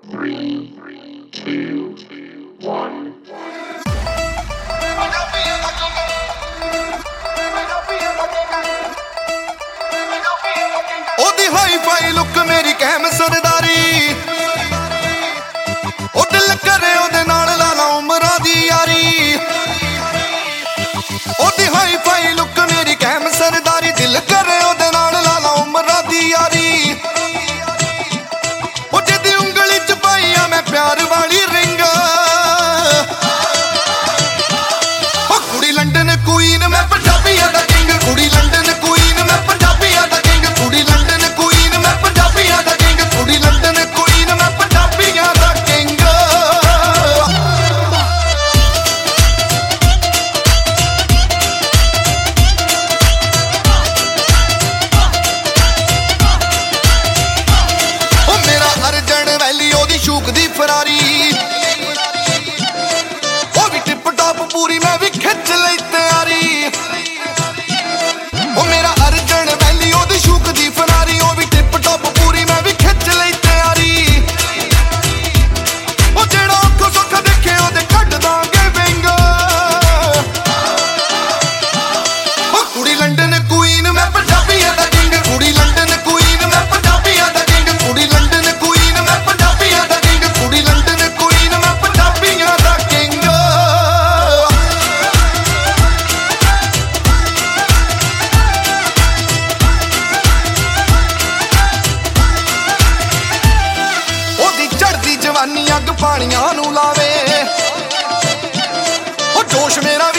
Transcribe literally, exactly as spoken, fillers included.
ओदी hi fi look मेरी कहम सरदारी, ओ दिल करे ओदे नाल ला ला उमरां दी यारी। ओदी हाई फाई लुक मेरी कहम सरदारी, दिल करे ओदे नाल ला ला उमरां दी यारी। ओ जिदी उंगली च पाई आ मैं प्यार वाली रिंग, ओ कुड़ी लंडन क्वीन मैं पंजाबियां दा किंग, कुड़ी लंडन क्वीन मैं पंजाबियां दा किंग, कुड़ी लंडन क्वीन मैं पंजाबियां दा किंग, कुड़ी लंडन क्वीन मैं पंजाबियां दा किंग। ओ मेरा अर्जन वैली ओदी शूक दी फरारी, ओ भी टिप टॉप पूरी मैं भी खिच लई तैयारी। ओ मेरा अर्जन वैली ओदी शूक दी फरारी, ओ भी टिप टॉप पूरी मैं भी खिच लई तैयारी। ओ जेड़ा औखा सौखा देखे ओदे कढ दांगे विंग, ओ कुड़ी लंडन क्वीन मैं पंजाबियां दा किंग, कुड़ी लंडन क्वीन मैं पंजाबियां दा किंग, कुड़ी लंडन क्वीन मैं पंजाबियां दा किंग, कुड़ी लंडन क्वीन मैं पंजाबियां दा किंग। ओदी चढ़दी जवानी अग पानियां नू लावे, ओ जोश मेरा